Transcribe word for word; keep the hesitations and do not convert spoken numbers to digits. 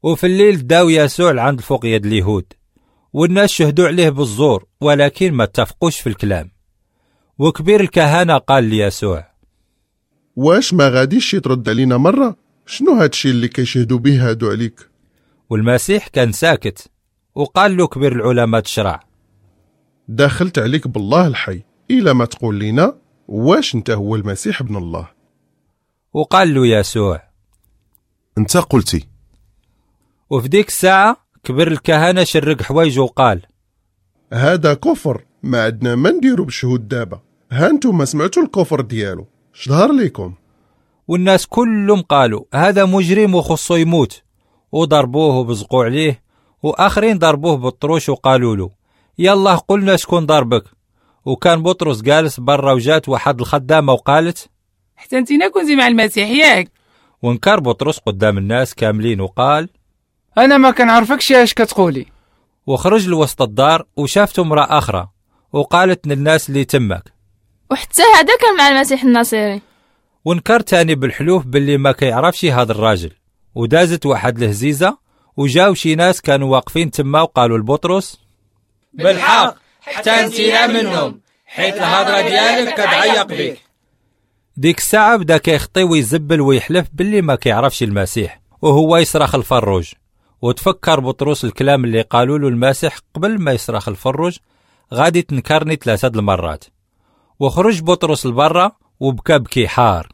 وفي الليل داو يسوع لعند فوق يد اليهود، والناس شهدوا عليه بالزور ولكن ما اتفقوش في الكلام. وكبير الكهنة قال ليسوع: واش ما غاديش ترد علينا مرة؟ شنو هادشي اللي كيشهدوا به هادو عليك؟ والمسيح كان ساكت، وقال له كبير العلماء تشرع: داخلت عليك بالله الحي، إلا ما تقول لنا واش انت هو المسيح ابن الله. وقال له يسوع: انت قلتي. وفي ديك الساعة كبير الكهنة شرق حوايجه وقال: هذا كفر، ما عندنا ما نديرو بالشهود دابا، ها انتم ما سمعتوا الكفر ديالو، شظهر ليكم. والناس كلهم قالوا: هذا مجرم وخصو يموت، وضربوه وبزقوا عليه، وآخرين ضربوه بالطروش وقالوا له: يلا قلنا شكون ضربك. وكان بطرس جالس برا، وجات واحد الخدامة وقالت: حتى انتينا كنتي مع المسيح ياك؟ وانكر بطرس قدام الناس كاملين وقال: انا ما كنعرفكش اش كتقولي. وخرج لوسط الدار وشافت امرأة أخرى وقالت للناس اللي تمك: وحتى هذا كان مع المسيح الناصري. ونكر تاني بالحلوف باللي ما كيعرفش هذا الراجل. ودازت واحد الهزيزة، وجاو شي ناس كانوا واقفين تما وقالوا لبطرس: بالحق حتى انتينا منهم، حيت الهضرة ديالك كتعيق بك. ديك الساعة بدا كيخطي ويزبل ويحلف باللي ما كيعرفش المسيح، وهو يصرخ الفروج. وتفكر بطرس الكلام اللي قالوا له المسيح قبل ما يصرخ الفروج غادي تنكرني ثلاثة المرات. وخرج بطرس لبرا وبكى بكي حار.